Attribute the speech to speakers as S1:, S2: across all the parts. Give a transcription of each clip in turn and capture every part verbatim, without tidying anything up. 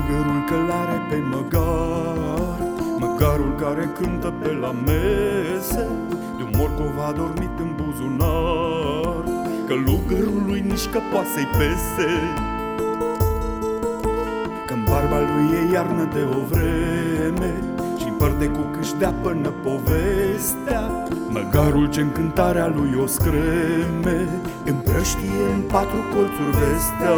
S1: Călugărul călare pe măgar, măgarul care cântă pe la mese, de-un morcov a dormit în buzunar. Călugărul lui nici că poate să-i pese, că-n barba lui e iarnă de o vreme și-n părte cu câșdea până povestea. Măgarul ce-n cântarea lui o screme, împrăștie în patru colțuri vestea.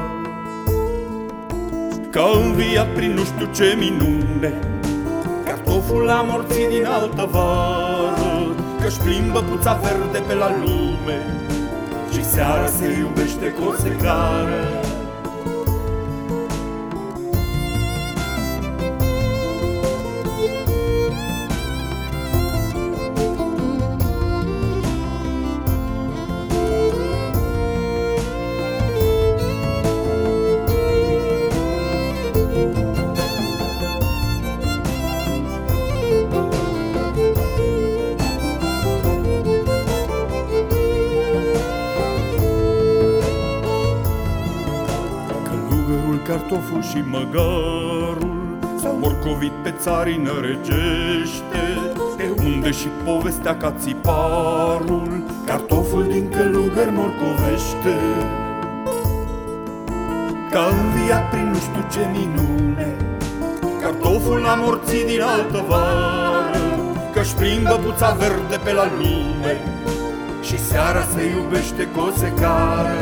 S1: Că-a înviat prin nu știu ce minune, cartoful l-a morțit din altă vară, că-și plimbă puța verde pe la lume și seara se iubește cu o secară. Cartoful și măgarul s-au morcovit pe țarină regește, de unde și povestea ca țiparul, cartoful din călugări morcovește. Că-a înviat prin nu știu ce minune, cartoful l-a morțit din altă vară, că-și plimbă buța verde pe la lume și seara se iubește cu o secară.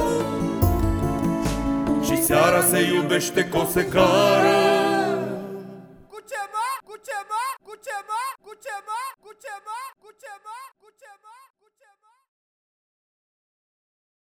S1: Și seara se iubește cu o secară.
S2: Cu ceva, cu ceva, cu ceva, cu ceva, cu ceva, cu ceva, cu ceva.